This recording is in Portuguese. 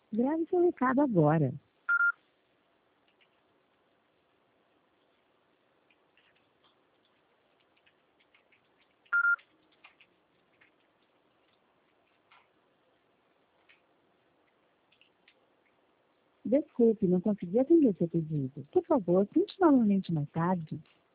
Grave seu recado agora. Desculpe, não consegui atender seu pedido. Por favor, tente novamente mais tarde.